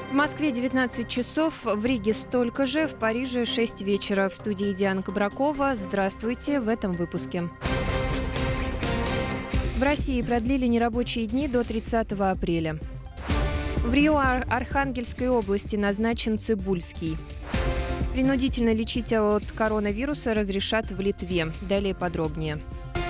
В Москве 19 часов, в Риге столько же, в Париже 6 вечера. В студии Диана Кабракова. Здравствуйте в этом выпуске. В России продлили нерабочие дни до 30 апреля. В Рио-Архангельской области назначен Цыбульский. Принудительно лечить от коронавируса разрешат в Литве. Далее подробнее.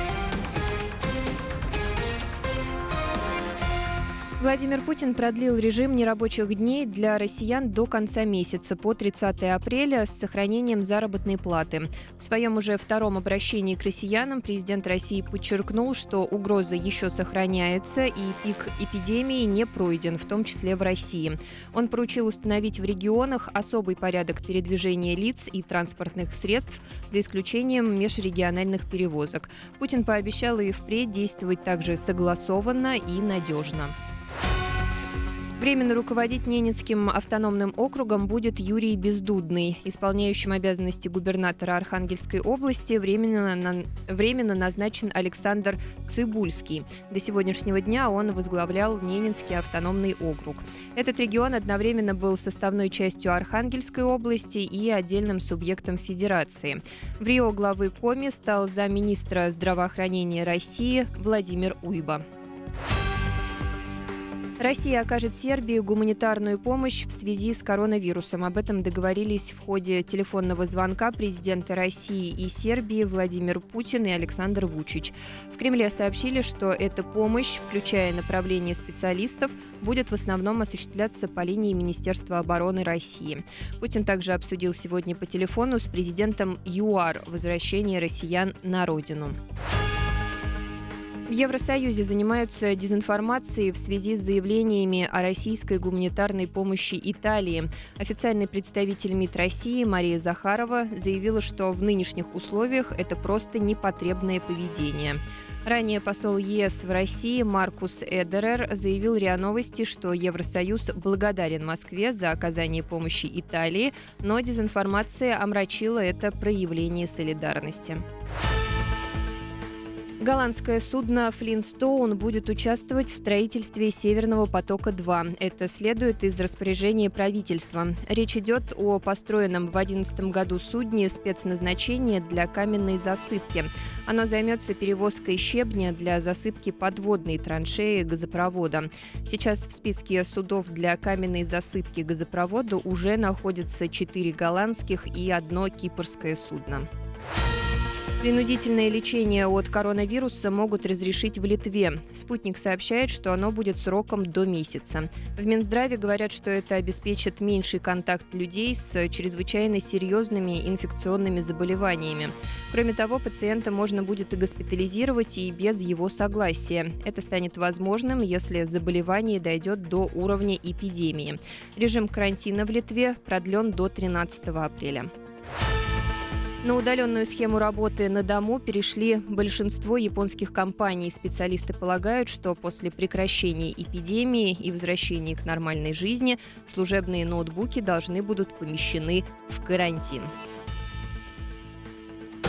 Владимир Путин продлил режим нерабочих дней для россиян до конца месяца, по 30 апреля, с сохранением заработной платы. В своем уже втором обращении к россиянам президент России подчеркнул, что угроза еще сохраняется и пик эпидемии не пройден, в том числе в России. Он поручил установить в регионах особый порядок передвижения лиц и транспортных средств, за исключением межрегиональных перевозок. Путин пообещал и впредь действовать также согласованно и надежно. Временно руководить Ненецким автономным округом будет Юрий Бездудный. Исполняющим обязанности губернатора Архангельской области временно назначен Александр Цыбульский. До сегодняшнего дня он возглавлял Ненецкий автономный округ. Этот регион одновременно был составной частью Архангельской области и отдельным субъектом федерации. В Рио главы Коми стал замминистра здравоохранения России Владимир Уйба. Россия окажет Сербии гуманитарную помощь в связи с коронавирусом. Об этом договорились в ходе телефонного звонка президенты России и Сербии Владимир Путин и Александр Вучич. В Кремле сообщили, что эта помощь, включая направление специалистов, будет в основном осуществляться по линии Министерства обороны России. Путин также обсудил сегодня по телефону с президентом ЮАР возвращение россиян на родину. В Евросоюзе занимаются дезинформацией в связи с заявлениями о российской гуманитарной помощи Италии. Официальный представитель МИД России Мария Захарова заявила, что в нынешних условиях это просто непотребное поведение. Ранее посол ЕС в России Маркус Эдерер заявил РИА Новости, что Евросоюз благодарен Москве за оказание помощи Италии, но дезинформация омрачила это проявление солидарности. Голландское судно «Флинстоун» будет участвовать в строительстве «Северного потока-2». Это следует из распоряжения правительства. Речь идет о построенном в 2011 году судне спецназначения для каменной засыпки. Оно займется перевозкой щебня для засыпки подводной траншеи газопровода. Сейчас в списке судов для каменной засыпки газопровода уже находятся 4 голландских и 1 кипрское судно. Принудительное лечение от коронавируса могут разрешить в Литве. «Спутник» сообщает, что оно будет сроком до месяца. В Минздраве говорят, что это обеспечит меньший контакт людей с чрезвычайно серьезными инфекционными заболеваниями. Кроме того, пациента можно будет и госпитализировать и без его согласия. Это станет возможным, если заболевание дойдет до уровня эпидемии. Режим карантина в Литве продлен до 13 апреля. На удаленную схему работы на дому перешли большинство японских компаний. Специалисты полагают, что после прекращения эпидемии и возвращения к нормальной жизни служебные ноутбуки должны будут помещены в карантин.